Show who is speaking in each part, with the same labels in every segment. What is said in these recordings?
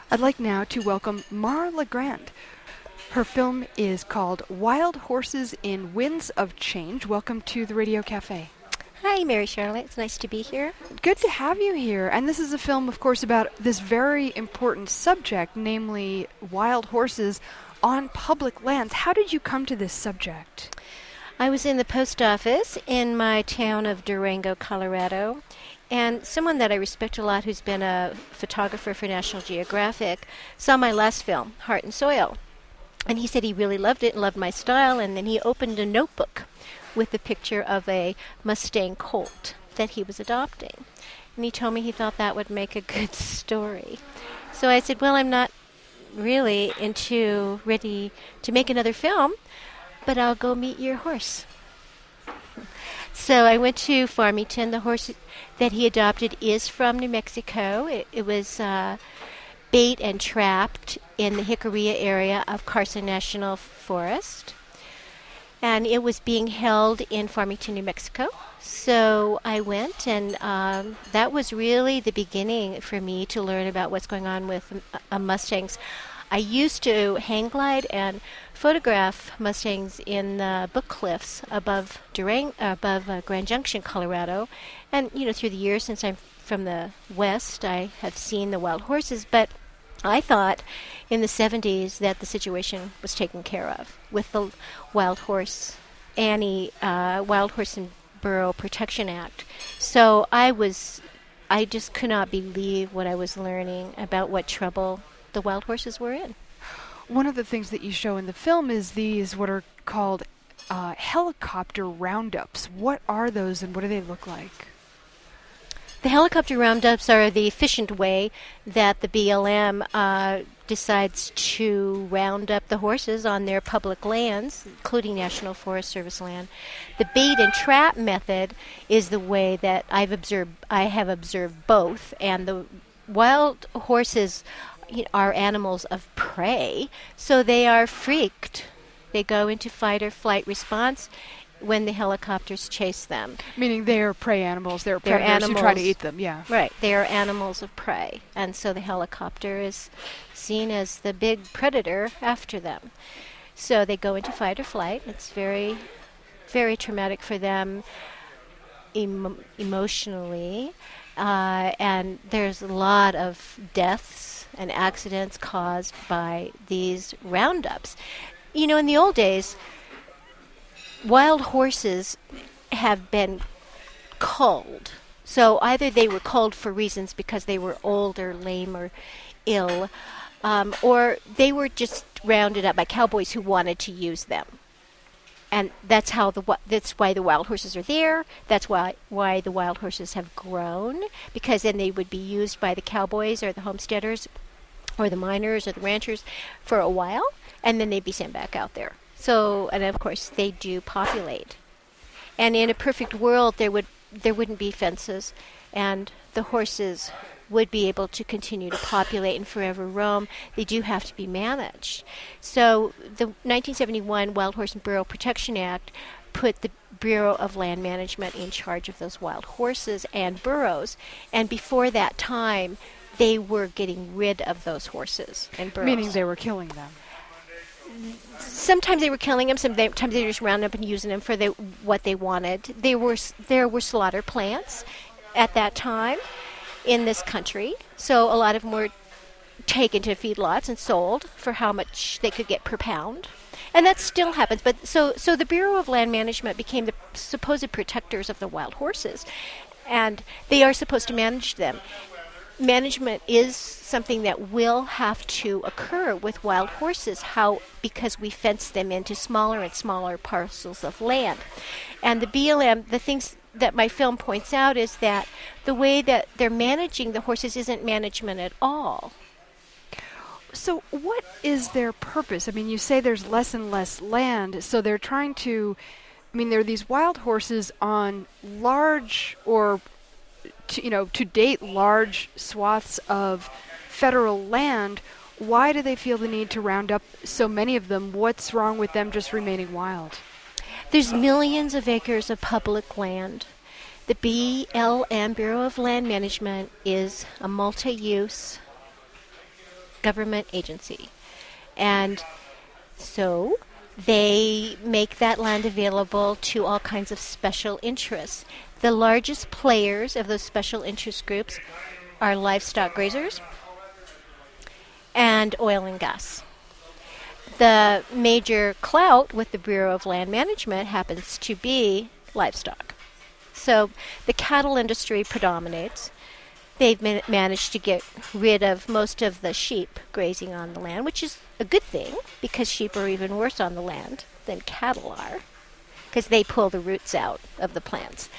Speaker 1: I'd like now to welcome Mara LeGrand. Her film is called Wild Horses in Winds of Change. Welcome to the Radio Cafe.
Speaker 2: Hi, Mary Charlotte. It's nice to be here.
Speaker 1: Good to have you here. And this is a film, of course, about this very important subject, namely wild horses on public lands. How did you come to this subject?
Speaker 2: I was in the post office in my town of Durango, Colorado, and someone that I respect a lot who's been a photographer for National Geographic saw my last film, Heart and Soil. And he said he really loved it and loved my style, and then he opened a notebook with the picture of a Mustang colt that he was adopting. And he told me he thought that would make a good story. So I said, well, I'm not really ready to make another film, but I'll go meet your horse. So I went to Farmington. The horse that he adopted is from New Mexico. It was bait and trapped in the Jicarilla area of Carson National Forest. And it was being held in Farmington, New Mexico. So I went, and that was really the beginning for me to learn about what's going on with Mustangs. I used to hang glide and photograph Mustangs in the Book Cliffs above Grand Junction, Colorado. And, through the years since I'm from the West, I have seen the wild horses, but I thought in the 70s that the situation was taken care of with the Wild Horse and Burro Protection Act. So I just could not believe what I was learning about what trouble the wild horses were in.
Speaker 1: One of the things that you show in the film is these what are called helicopter roundups. What are those and what do they look like?
Speaker 2: The helicopter roundups are the efficient way that the BLM decides to round up the horses on their public lands, including National Forest Service land. The bait and trap method is the way that I have observed both, and the wild horses are animals of prey, so they are freaked. They go into fight or flight response when the helicopters chase them.
Speaker 1: Meaning they're prey animals. They're predators who try to eat them, yeah.
Speaker 2: Right. They are animals of prey. And so the helicopter is seen as the big predator after them. So they go into fight or flight. It's very, very traumatic for them emotionally. And there's a lot of deaths and accidents caused by these roundups. In the old days, wild horses have been culled. So either they were culled for reasons because they were old or lame or ill, or they were just rounded up by cowboys who wanted to use them. And that's why the wild horses are there. That's why the wild horses have grown, because then they would be used by the cowboys or the homesteaders or the miners or the ranchers for a while, and then they'd be sent back out there. So, and of course, they do populate. And in a perfect world, there wouldn't be fences, and the horses would be able to continue to populate and forever roam. They do have to be managed. So the 1971 Wild Horse and Burro Protection Act put the Bureau of Land Management in charge of those wild horses and burros. And before that time, they were getting rid of those horses and burros.
Speaker 1: Meaning they were killing them.
Speaker 2: Sometimes they were killing them. Sometimes they were just rounding up and using them for what they wanted. There were slaughter plants at that time in this country, so a lot of them were taken to feedlots and sold for how much they could get per pound, and that still happens. But so the Bureau of Land Management became the supposed protectors of the wild horses, and they are supposed to manage them. Management is something that will have to occur with wild horses, because we fence them into smaller and smaller parcels of land. And the BLM, the things that my film points out is that the way that they're managing the horses isn't management at all.
Speaker 1: So what is their purpose? I mean, you say there's less and less land, so they're trying to, there are these wild horses on large or to date large swaths of federal land. Why do they feel the need to round up so many of them? What's wrong with them just remaining wild?
Speaker 2: There's millions of acres of public land. The BLM, Bureau of Land Management, is a multi-use government agency. And so they make that land available to all kinds of special interests. The largest players of those special interest groups are livestock grazers and oil and gas. The major clout with the Bureau of Land Management happens to be livestock. So the cattle industry predominates. They've managed to get rid of most of the sheep grazing on the land, which is a good thing because sheep are even worse on the land than cattle are because they pull the roots out of the plants.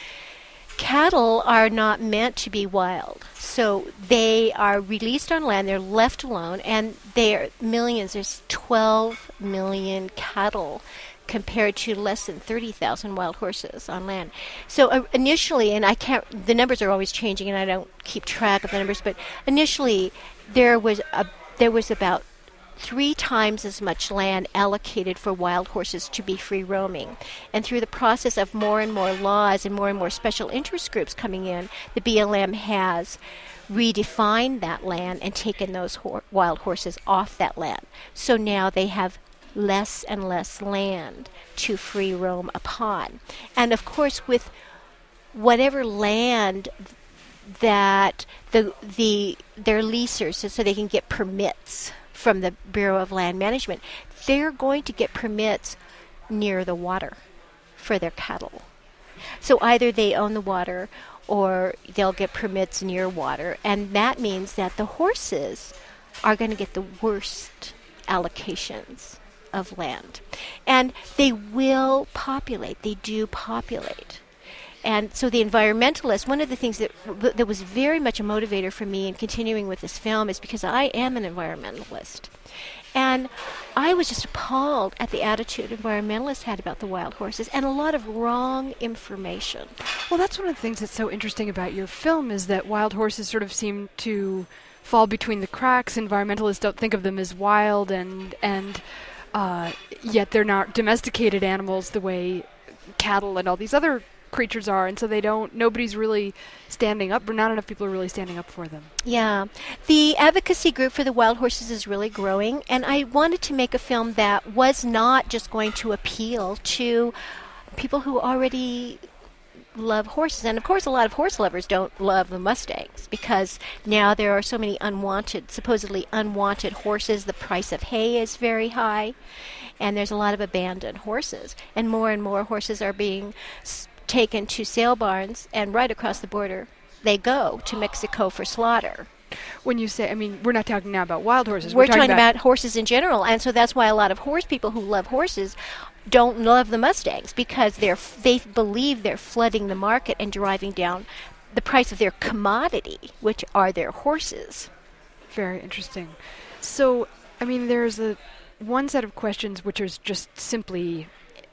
Speaker 2: Cattle are not meant to be wild, so they are released on land, they're left alone, and they're millions. There's 12 million cattle compared to less than 30,000 wild horses on land. So initially, and the numbers are always changing and I don't keep track of the numbers, but initially there was about 3 times as much land allocated for wild horses to be free roaming. And through the process of more and more laws and more special interest groups coming in, the BLM has redefined that land and taken those wild horses off that land. So now they have less and less land to free roam upon. And of course, with whatever land that their leasers, so they can get permits from the Bureau of Land Management, they're going to get permits near the water for their cattle. So either they own the water or they'll get permits near water, and that means that the horses are going to get the worst allocations of land. And they will populate. They do populate. And so the environmentalists, one of the things that was very much a motivator for me in continuing with this film is because I am an environmentalist. And I was just appalled at the attitude environmentalists had about the wild horses and a lot of wrong information.
Speaker 1: Well, that's one of the things that's so interesting about your film is that wild horses sort of seem to fall between the cracks. Environmentalists don't think of them as wild and yet they're not domesticated animals the way cattle and all these other creatures are, and so nobody's really standing up, or not enough people are really standing up for them.
Speaker 2: Yeah. The advocacy group for the wild horses is really growing, and I wanted to make a film that was not just going to appeal to people who already love horses. And of course a lot of horse lovers don't love the Mustangs because now there are so many supposedly unwanted horses. The price of hay is very high, and there's a lot of abandoned horses, and more horses are being taken to sale barns, and right across the border they go to Mexico for slaughter.
Speaker 1: When you say, I mean, we're not talking now about wild horses.
Speaker 2: We're talking about horses in general, and so that's why a lot of horse people who love horses don't love the Mustangs because they believe they're flooding the market and driving down the price of their commodity, which are their horses.
Speaker 1: Very interesting. So, I mean, there's one set of questions which is just simply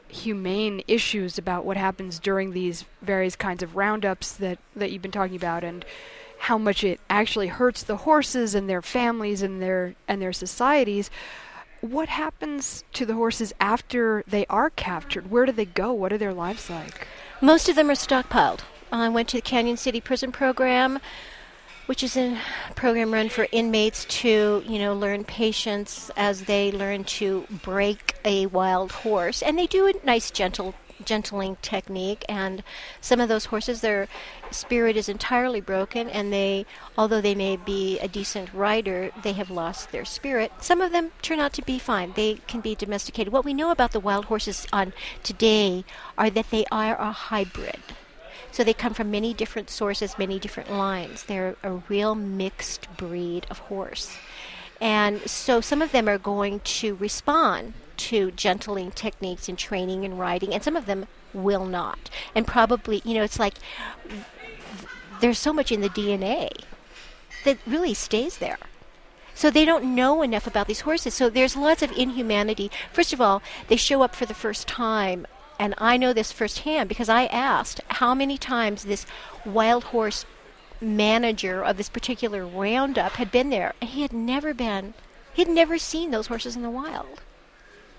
Speaker 1: humane issues about what happens during these various kinds of roundups that you've been talking about, and how much it actually hurts the horses and their families and their societies. What happens to the horses after they are captured? Where do they go? What are their lives like?
Speaker 2: Most of them are stockpiled. I went to the Canyon City Prison Program, which is a program run for inmates to, learn patience as they learn to break a wild horse. And they do a nice gentling technique, and some of those horses, their spirit is entirely broken, and although they may be a decent rider, they have lost their spirit. Some of them turn out to be fine. They can be domesticated. What we know about the wild horses on today are that they are a hybrid. So they come from many different sources, many different lines. They're a real mixed breed of horse. And so some of them are going to respond to gentling techniques and training and riding, and some of them will not. And probably, it's like there's so much in the DNA that really stays there. So they don't know enough about these horses. So there's lots of inhumanity. First of all, they show up for the first time. And I know this firsthand because I asked how many times this wild horse manager of this particular roundup had been there. And he had never seen those horses in the wild.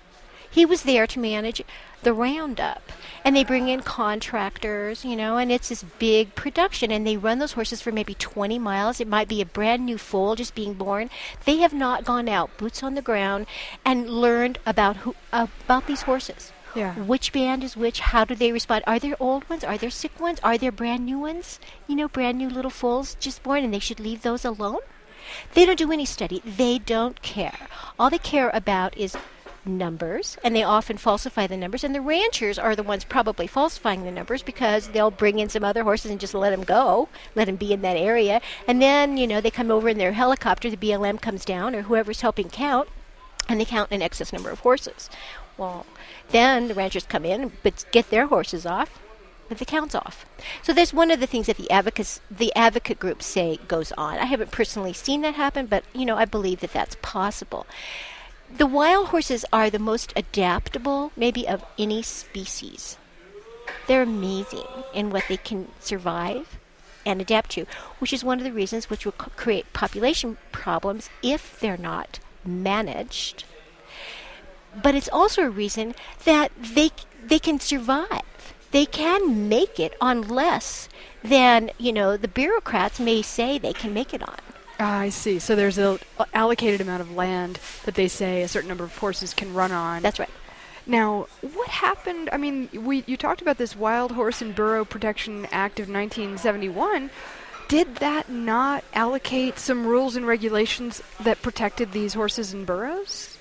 Speaker 2: He was there to manage the roundup. And they bring in contractors, and it's this big production. And they run those horses for maybe 20 miles. It might be a brand new foal just being born. They have not gone out, boots on the ground, and learned about these horses.
Speaker 1: Yeah.
Speaker 2: Which band is which? How do they respond? Are there old ones? Are there sick ones? Are there brand new ones? Brand new little foals just born, and they should leave those alone? They don't do any study. They don't care. All they care about is numbers, and they often falsify the numbers, and the ranchers are the ones probably falsifying the numbers because they'll bring in some other horses and just let them go, let them be in that area, and then, they come over in their helicopter, the BLM comes down, or whoever's helping count, and they count an excess number of horses. Well, then the ranchers come in, but get their horses off, but the count's off. So that's one of the things that the advocate groups say goes on. I haven't personally seen that happen, but, I believe that that's possible. The wild horses are the most adaptable, maybe, of any species. They're amazing in what they can survive and adapt to, which is one of the reasons which will create population problems if they're not managed. But it's also a reason that they can survive. They can make it on less than, the bureaucrats may say they can make it on.
Speaker 1: I see. So there's an allocated amount of land that they say a certain number of horses can run on.
Speaker 2: That's right.
Speaker 1: Now, what happened? I mean, you talked about this Wild Horse and Burro Protection Act of 1971. Did that not allocate some rules and regulations that protected these horses and burros?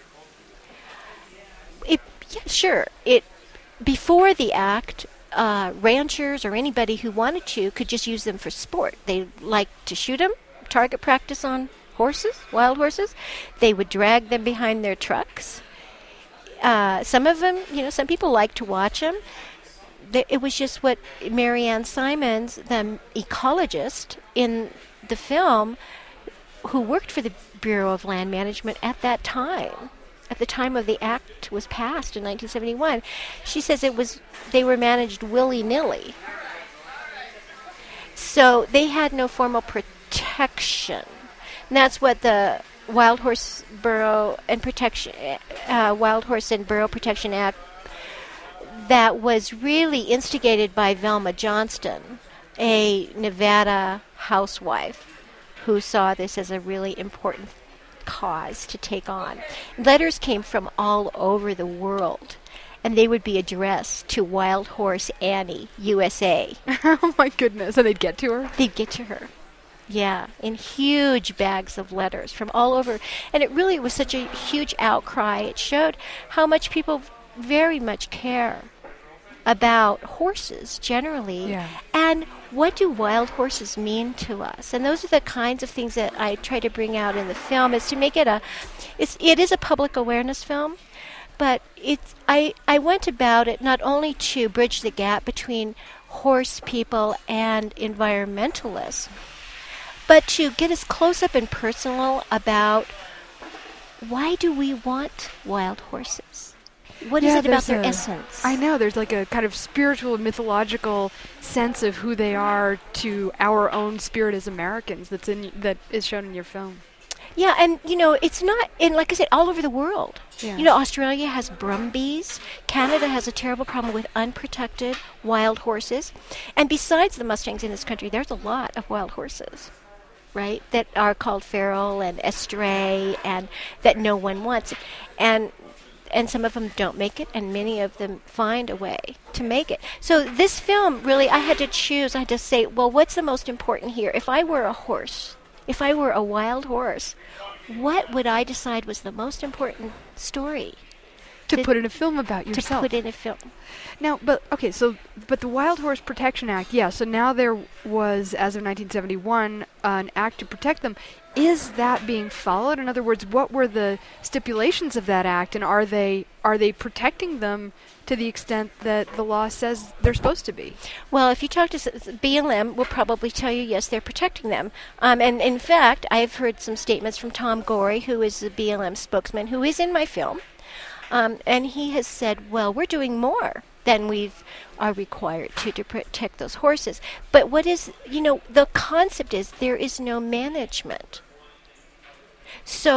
Speaker 2: Yeah, sure. Before the act, ranchers or anybody who wanted to could just use them for sport. They liked to shoot them, target practice on horses, wild horses. They would drag them behind their trucks. Some of them, some people like to watch them. It was just what Marianne Simons, the ecologist in the film, who worked for the Bureau of Land Management at that time, at the time of the act was passed in 1971, she says they were managed willy-nilly. So they had no formal protection. And that's what the Wild Horse and Burro Protection Act, that was really instigated by Velma Johnston, a Nevada housewife who saw this as a really important cause to take on. Letters came from all over the world, and they would be addressed to Wild Horse Annie, USA.
Speaker 1: Oh my goodness. So they'd get to her?
Speaker 2: They'd get to her. Yeah, in huge bags of letters from all over. And it really was such a huge outcry. It showed how much people very much care about horses generally.
Speaker 1: Yeah.
Speaker 2: And what do wild horses mean to us? And those are the kinds of things that I try to bring out in the film, is to make it it is a public awareness film, but I went about it not only to bridge the gap between horse people and environmentalists, but to get us close up and personal about why do we want wild horses? What is it about their essence?
Speaker 1: I know, there's like a kind of spiritual, mythological sense of who they are to our own spirit as Americans that is shown in your film.
Speaker 2: Yeah, and, it's not, and like I said, all over the world.
Speaker 1: Yeah.
Speaker 2: Australia has brumbies. Canada has a terrible problem with unprotected wild horses. And besides the Mustangs in this country, there's a lot of wild horses, right, that are called feral and estray and that no one wants. And some of them don't make it, and many of them find a way to make it. So this film, really, I had to choose. I had to say, well, what's the most important here? If I were a horse, if I were a wild horse, what would I decide was the most important story?
Speaker 1: To put in a film about yourself.
Speaker 2: To put in a film.
Speaker 1: Now, but the Wild Horse Protection Act, yeah, so now there was, as of 1971, an act to protect them. Is that being followed? In other words, what were the stipulations of that act, and are they protecting them to the extent that the law says they're supposed to be?
Speaker 2: Well, if you talk to BLM, will probably tell you, yes, they're protecting them. And in fact, I've heard some statements from Tom Gorey, who is the BLM spokesman, who is in my film. And he has said, well, we're doing more than we are required to protect those horses. But what is, the concept is there is no management. So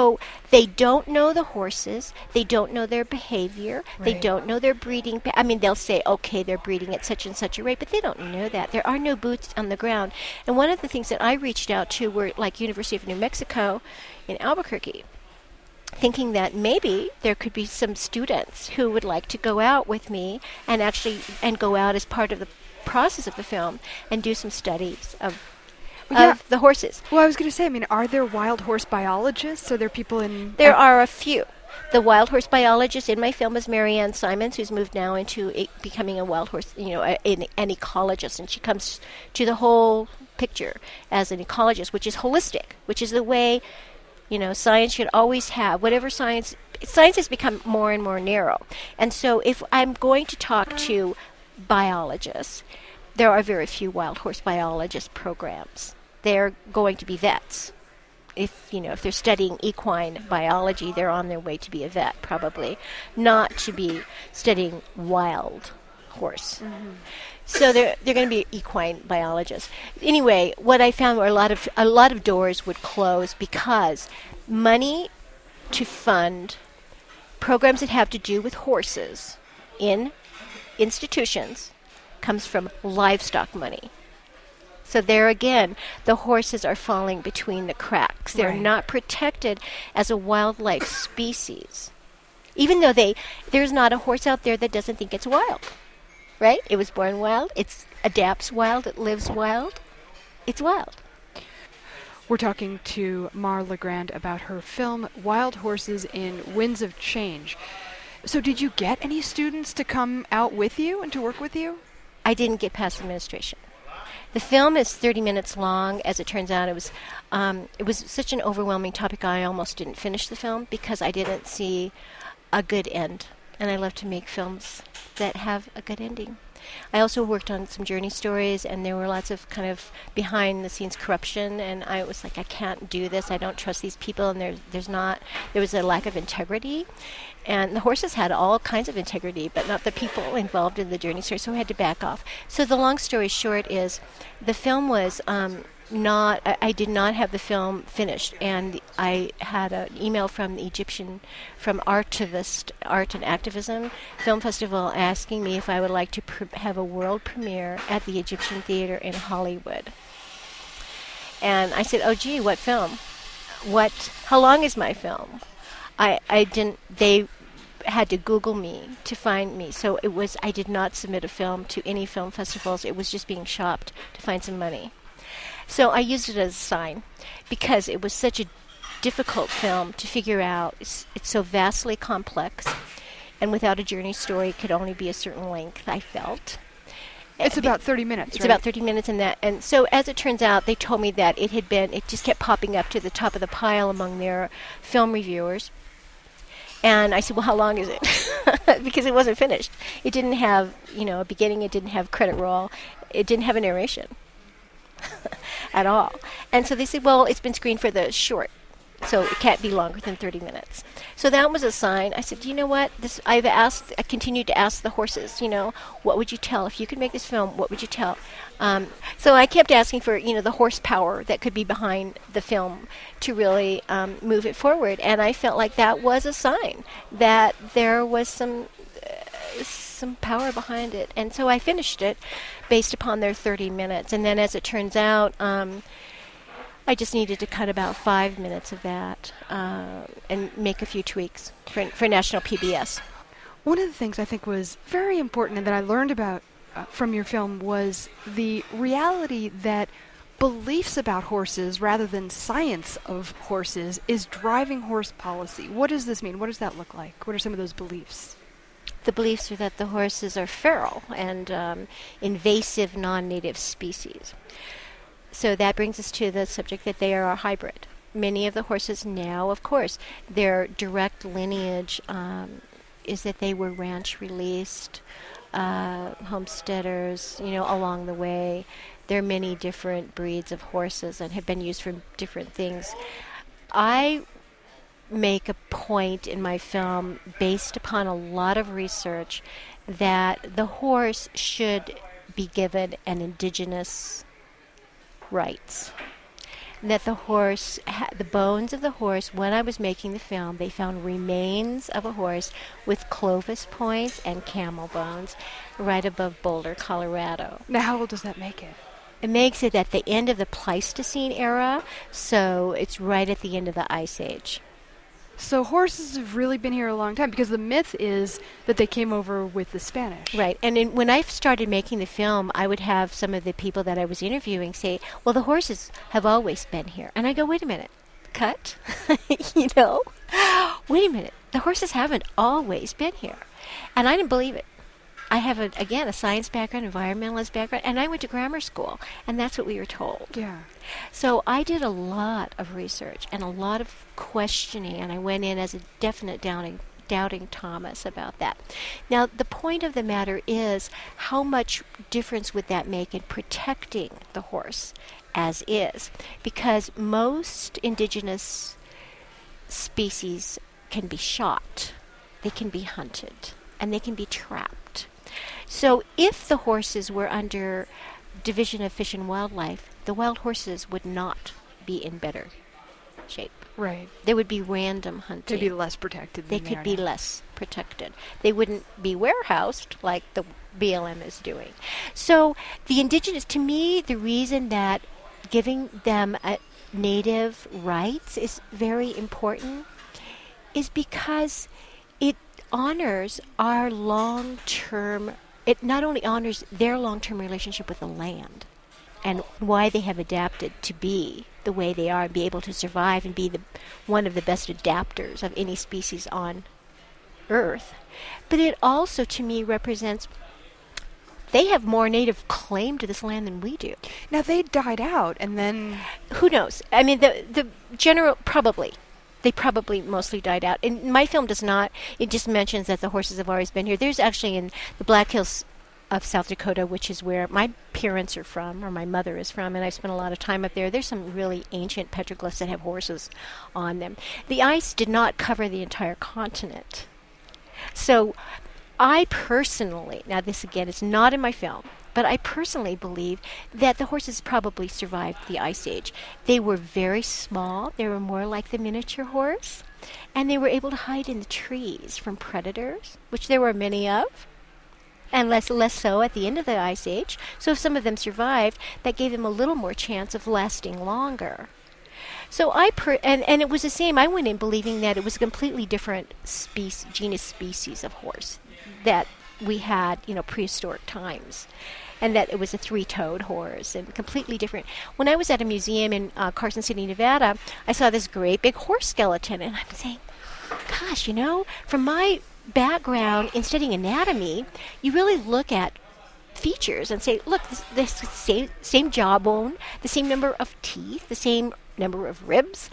Speaker 2: They don't know the horses. They don't know their behavior. They
Speaker 1: Right.
Speaker 2: don't know their breeding. I mean, they'll say, okay, they're breeding at such and such a rate, but they don't know that. There are no boots on the ground. And one of the things that I reached out to were like University of New Mexico in Albuquerque, thinking that maybe there could be some students who would like to go out with me and go out as part of the process of the film and do some studies of
Speaker 1: Yeah.
Speaker 2: the horses.
Speaker 1: Well, I was going to say, I mean, are there wild horse biologists? Are there people in...
Speaker 2: There are a few. The wild horse biologist in my film is Marianne Simons, who's moved now into becoming a wild horse, an ecologist, and she comes to the whole picture as an ecologist, which is holistic, which is the way, science should always have. Whatever science has become more and more narrow. And so if I'm going to talk to biologists, there are very few wild horse biologist programs. They're going to be vets. If they're studying equine biology, they're on their way to be a vet, probably, not to be studying wild horse. Mm-hmm. So they're going to be equine biologists. Anyway, what I found were a lot of doors would close because money to fund programs that have to do with horses in institutions comes from livestock money. So there again, the horses are falling between the cracks. They're not protected as a wildlife species. Even though there's not a horse out there that doesn't think it's wild. Right? It was born wild. It adapts wild. It lives wild. It's wild.
Speaker 1: We're talking to Mar Legrand about her film Wild Horses in Winds of Change. So did you get any students to come out with you and to work with you?
Speaker 2: I didn't get past administration. The film is 30 minutes long. As it turns out, it was such an overwhelming topic, I almost didn't finish the film because I didn't see a good end. And I love to make films that have a good ending. I also worked on some journey stories, and there were lots of kind of behind-the-scenes corruption, and I was like, I can't do this. I don't trust these people, and there was a lack of integrity. And the horses had all kinds of integrity, but not the people involved in the journey story, so I had to back off. So the long story short is the film was I did not have the film finished, and I had an email from Artivist Art and Activism Film Festival asking me if I would like to have a world premiere at the Egyptian Theater in Hollywood. And I said, oh gee, what film? How long is my film? They had to Google me to find me. So I did not submit a film to any film festivals. It was just being shopped to find some money. So I used it as a sign because it was such a difficult film to figure out. It's so vastly complex, and without a journey story, it could only be a certain length, I felt.
Speaker 1: It's about 30 minutes,
Speaker 2: It's about 30 minutes in that. And so as it turns out, they told me that it just kept popping up to the top of the pile among their film reviewers. And I said, well, how long is it? Because it wasn't finished. It didn't have, a beginning. It didn't have credit roll. It didn't have a narration at all. And so they said, well, it's been screened for the short, so it can't be longer than 30 minutes. So that was a sign. I said, you know what? I continued to ask the horses, what would you tell? If you could make this film, what would you tell? So I kept asking for, the horsepower that could be behind the film to really move it forward. And I felt like that was a sign that there was some power behind it. And so I finished it based upon their 30 minutes. And then as it turns out, I just needed to cut about 5 minutes of that and make a few tweaks for National PBS.
Speaker 1: One of the things I think was very important and that I learned about from your film was the reality that beliefs about horses rather than science of horses is driving horse policy. What does this mean? What does that look like? What are some of those beliefs?
Speaker 2: The beliefs are that the horses are feral and invasive non-native species. So that brings us to the subject that they are a hybrid. Many of the horses now, of course, their direct lineage is that they were ranch released, homesteaders, along the way. There are many different breeds of horses and have been used for different things. I make a point in my film based upon a lot of research that the horse should be given an indigenous rights. that the horse, the bones of the horse, when I was making the film, they found remains of a horse with Clovis points and camel bones right above Boulder, Colorado.
Speaker 1: Now, how old does that make it?
Speaker 2: It makes it at the end of the Pleistocene era, so it's right at the end of the Ice Age.
Speaker 1: So horses have really been here a long time, because the myth is that they came over with the Spanish.
Speaker 2: Right. And when I started making the film, I would have some of the people that I was interviewing say, well, the horses have always been here. And I go, wait a minute. Cut? Wait a minute. The horses haven't always been here. And I didn't believe it. I have, a science background, environmentalist background, and I went to grammar school, and that's what we were told.
Speaker 1: Yeah.
Speaker 2: So I did a lot of research and a lot of questioning, and I went in as a definite doubting Thomas about that. Now, the point of the matter is, how much difference would that make in protecting the horse as is? Because most indigenous species can be shot, they can be hunted, and they can be trapped. So if the horses were under Division of Fish and Wildlife, the wild horses would not be in better shape.
Speaker 1: Right.
Speaker 2: There would be random hunting.
Speaker 1: They'd be less protected.
Speaker 2: They could be less protected. They wouldn't be warehoused like the BLM is doing. So the indigenous, to me, the reason that giving them native rights is very important is because it honors our long-term, it not only honors their long-term relationship with the land and why they have adapted to be the way they are and be able to survive and be one of the best adapters of any species on Earth. But it also, to me, represents they have more native claim to this land than we do.
Speaker 1: Now, they died out, and then...
Speaker 2: Who knows? I mean, the general, probably. They probably mostly died out. And my film does not. It just mentions that the horses have always been here. There's actually in the Black Hills of South Dakota, which is where my parents are from, or my mother is from, and I spent a lot of time up there. There's some really ancient petroglyphs that have horses on them. The ice did not cover the entire continent. So I personally, now this again is not in my film, but I personally believe that the horses probably survived the Ice Age. They were very small. They were more like the miniature horse. And they were able to hide in the trees from predators, which there were many of, and less so at the end of the Ice Age. So if some of them survived, that gave them a little more chance of lasting longer. So and it was the same. I went in believing that it was a completely different genus species of horse that we had, prehistoric times, and that it was a three-toed horse and completely different. When I was at a museum in Carson City, Nevada, I saw this great big horse skeleton, and I'm saying, gosh, from my background in studying anatomy, you really look at features and say, look, this same jawbone, the same number of teeth, the same number of ribs.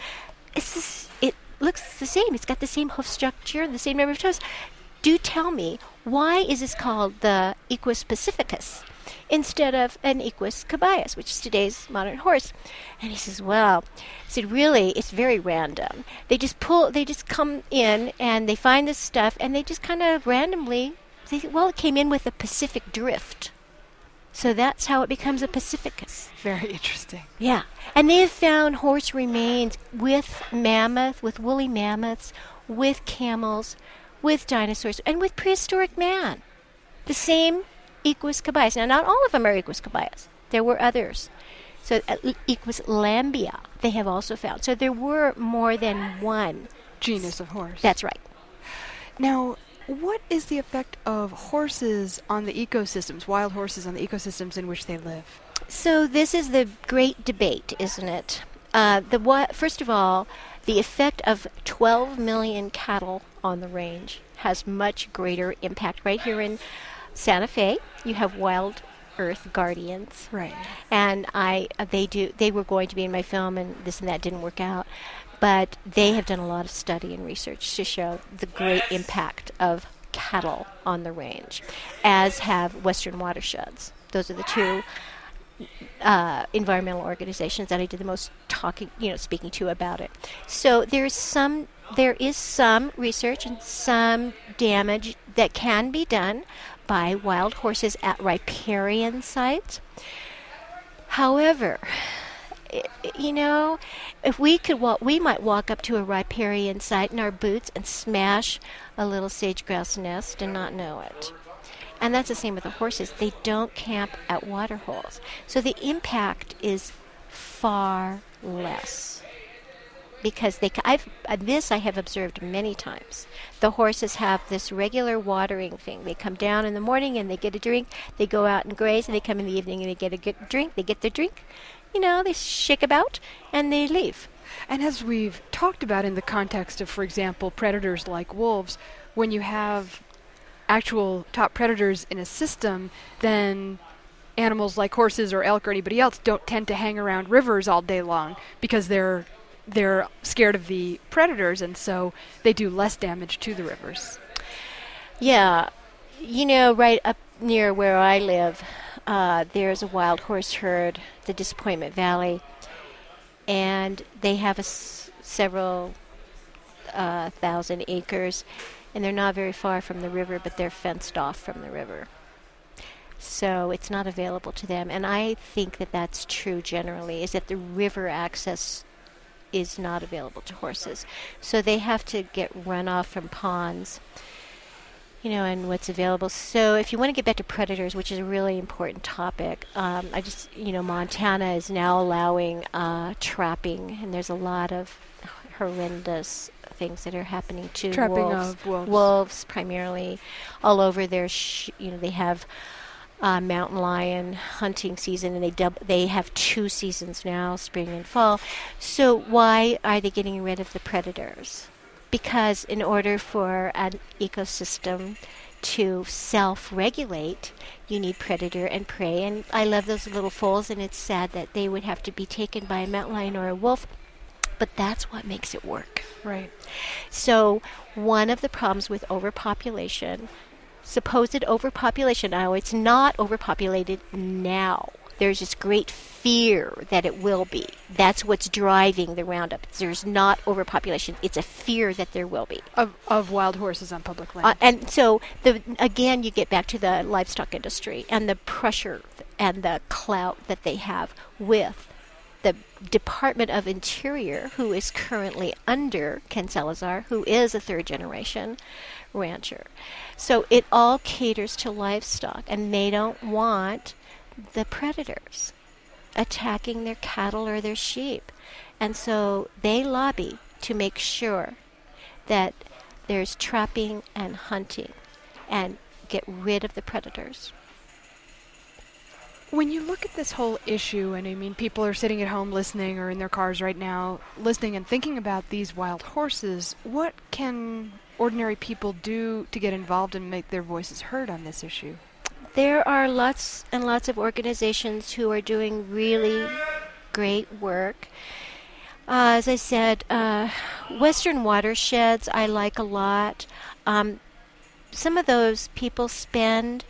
Speaker 2: It looks the same. It's got the same hoof structure, the same number of toes. Do tell me, why is this called the Equus pacificus instead of an Equus caballos, which is today's modern horse? And he says, really, it's very random. They just come in and they find this stuff and they just kind of randomly say, it came in with a Pacific drift. So that's how it becomes a pacificus.
Speaker 1: Very interesting.
Speaker 2: Yeah. And they have found horse remains with woolly mammoths, with camels, with dinosaurs, and with prehistoric man. The same Equus caballos. Now, not all of them are Equus caballos. There were others. So, Equus lambia, they have also found. So, there were more than one
Speaker 1: genus of horse.
Speaker 2: That's right.
Speaker 1: Now, what is the effect of horses on the ecosystems, wild horses on the ecosystems in which they live?
Speaker 2: So, this is the great debate, isn't it? First of all, the effect of 12 million cattle on the range has much greater impact. Right here in Santa Fe, you have Wild Earth Guardians.
Speaker 1: Right.
Speaker 2: And they were going to be in my film, and this and that didn't work out. But they have done a lot of study and research to show the great impact of cattle on the range, as have Western Watersheds. Those are the two environmental organizations that I did the most speaking to about it. So there is some research and some damage that can be done by wild horses at riparian sites. However, You know, if we could walk, we might walk up to a riparian site in our boots and smash a little sage-grouse nest and not know it. And that's the same with the horses. They don't camp at water holes. So the impact is far less. Because I have observed many times. The horses have this regular watering thing. They come down in the morning and they get a drink. They go out and graze, and they come in the evening and they get a drink. They get their drink. You know, they shake about and they leave.
Speaker 1: And as we've talked about in the context of, for example, predators like wolves, when you have actual top predators in a system, then animals like horses or elk or anybody else don't tend to hang around rivers all day long because they're scared of the predators, and so they do less damage to the rivers.
Speaker 2: Yeah. You know, right up near where I live, there's a wild horse herd, the Disappointment Valley, and they have several thousand acres, and they're not very far from the river, but they're fenced off from the river. So it's not available to them, and I think that that's true generally, is that the river access is not available to horses. So they have to get runoff from ponds, you know, and what's available. So if you want to get back to predators, which is a really important topic, Montana is now allowing trapping, and there's a lot of horrendous things that are happening to
Speaker 1: trapping
Speaker 2: wolves.
Speaker 1: Of wolves.
Speaker 2: Wolves primarily all over their, they have mountain lion hunting season, and they have 2 seasons now, spring and fall. So why are they getting rid of the predators? Because in order for an ecosystem to self-regulate, you need predator and prey. And I love those little foals, and it's sad that they would have to be taken by a mountain lion or a wolf, but that's what makes it work.
Speaker 1: Right.
Speaker 2: So one of the problems with overpopulation, supposed overpopulation. Now, it's not overpopulated now. There's this great fear that it will be. That's what's driving the roundup. There's not overpopulation. It's a fear that there will be.
Speaker 1: Of wild horses on public land.
Speaker 2: And so, again, you get back to the livestock industry and the pressure and the clout that they have with the Department of Interior, who is currently under Ken Salazar, who is a third-generation rancher. So it all caters to livestock, and they don't want the predators attacking their cattle or their sheep. And so they lobby to make sure that there's trapping and hunting and get rid of the predators.
Speaker 1: When you look at this whole issue, and I mean, people are sitting at home listening or in their cars right now listening and thinking about these wild horses, what can ordinary people do to get involved and make their voices heard on this issue?
Speaker 2: There are lots and lots of organizations who are doing really great work. As I said, Western Watersheds I like a lot. Some of those people spend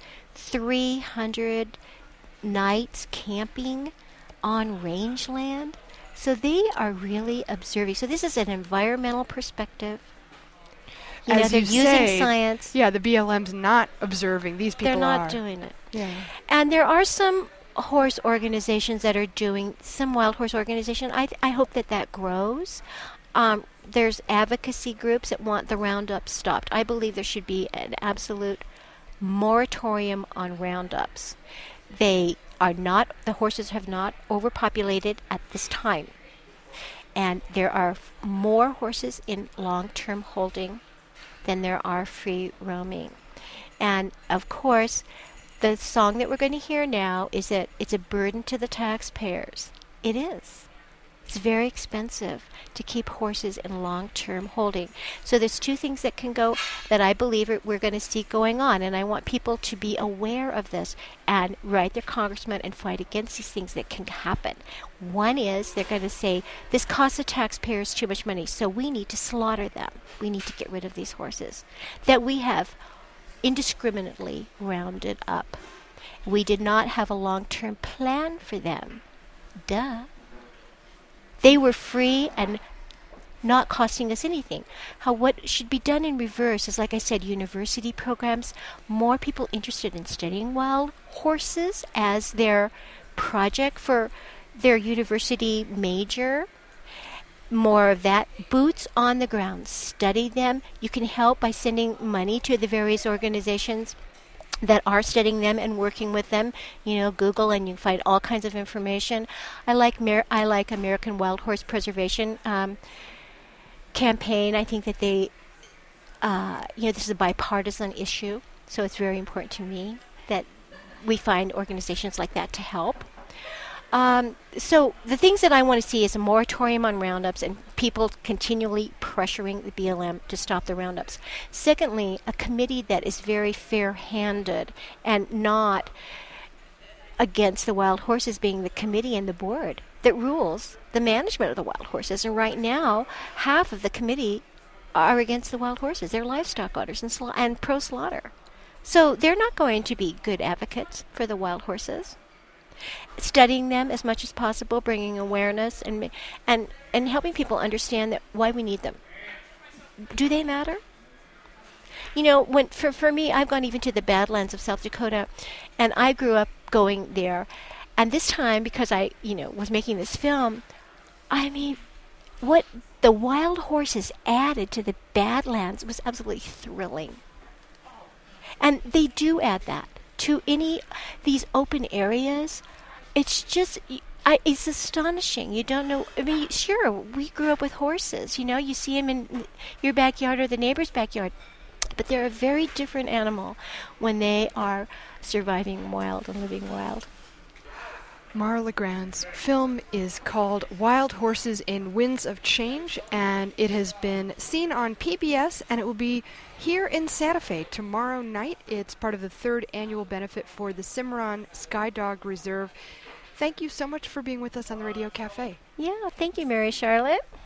Speaker 2: 300 nights camping on rangeland. So they are really observing. So this is an environmental perspective. They're using science.
Speaker 1: Yeah, the BLM's not observing. These people
Speaker 2: They're not doing it.
Speaker 1: Yeah.
Speaker 2: And there are some horse organizations that are doing, some wild horse organization. I hope that grows. There's advocacy groups that want the roundup stopped. I believe there should be an absolute moratorium on roundups. The horses have not overpopulated at this time. And there are more horses in long-term holding than there are free roaming. And of course, the song that we're going to hear now is that it's a burden to the taxpayers. It is. It's very expensive to keep horses in long-term holding. So there's 2 things that can go that I believe we're going to see going on, and I want people to be aware of this and write their congressman and fight against these things that can happen. One is they're going to say, this costs the taxpayers too much money, so we need to slaughter them. We need to get rid of these horses that we have indiscriminately rounded up. We did not have a long-term plan for them. Duh. They were free and not costing us anything. What should be done in reverse is, like I said, university programs, more people interested in studying wild horses as their project for their university major, more of that, boots on the ground, study them. You can help by sending money to the various organizations that are studying them and working with them. Google, and you can find all kinds of information. I like American Wild Horse Preservation Campaign. I think that they, this is a bipartisan issue, so it's very important to me that we find organizations like that to help. So the things that I want to see is a moratorium on roundups and people continually pressuring the BLM to stop the roundups. Secondly, a committee that is very fair-handed and not against the wild horses, being the committee and the board that rules the management of the wild horses. And right now, half of the committee are against the wild horses. They're livestock owners and pro-slaughter. So they're not going to be good advocates for the wild horses. Studying them as much as possible, bringing awareness and helping people understand that why we need them. Do they matter? For me, I've gone even to the Badlands of South Dakota, and I grew up going there. And this time, because I, was making this film, what the wild horses added to the Badlands was absolutely thrilling. And they do add that to these open areas. It's just, it's astonishing. You don't know. Sure, we grew up with horses. You see them in your backyard or the neighbor's backyard. But they're a very different animal when they are surviving wild and living wild.
Speaker 1: Mara Legrand's film is called Wild Horses in Winds of Change, and it has been seen on PBS, and it will be here in Santa Fe tomorrow night. It's part of the 3rd annual benefit for the Cimarron Skydog Reserve. Thank you so much for being with us on the Radio Cafe.
Speaker 2: Yeah, thank you, Mary Charlotte.